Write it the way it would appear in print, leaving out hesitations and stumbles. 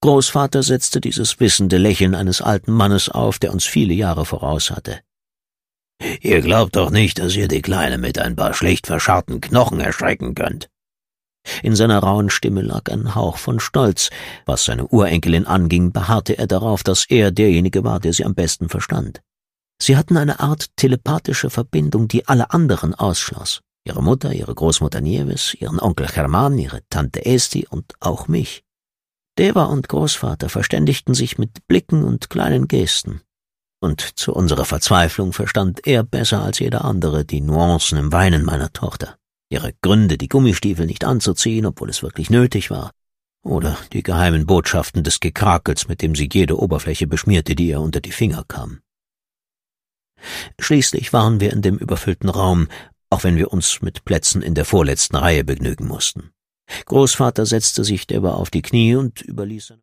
Großvater setzte dieses wissende Lächeln eines alten Mannes auf, der uns viele Jahre voraus hatte. »Ihr glaubt doch nicht, dass ihr die Kleine mit ein paar schlecht verscharrten Knochen erschrecken könnt.« In seiner rauen Stimme lag ein Hauch von Stolz. Was seine Urenkelin anging, beharrte er darauf, dass er derjenige war, der sie am besten verstand. Sie hatten eine Art telepathische Verbindung, die alle anderen ausschloss. Ihre Mutter, ihre Großmutter Nieves, ihren Onkel German, ihre Tante Esti und auch mich. Deva und Großvater verständigten sich mit Blicken und kleinen Gesten. Und zu unserer Verzweiflung verstand er besser als jeder andere die Nuancen im Weinen meiner Tochter, ihre Gründe, die Gummistiefel nicht anzuziehen, obwohl es wirklich nötig war, oder die geheimen Botschaften des Gekrakels, mit dem sie jede Oberfläche beschmierte, die ihr unter die Finger kam. Schließlich waren wir in dem überfüllten Raum, auch wenn wir uns mit Plätzen in der vorletzten Reihe begnügen mussten. Großvater setzte sich derweil auf die Knie und überließ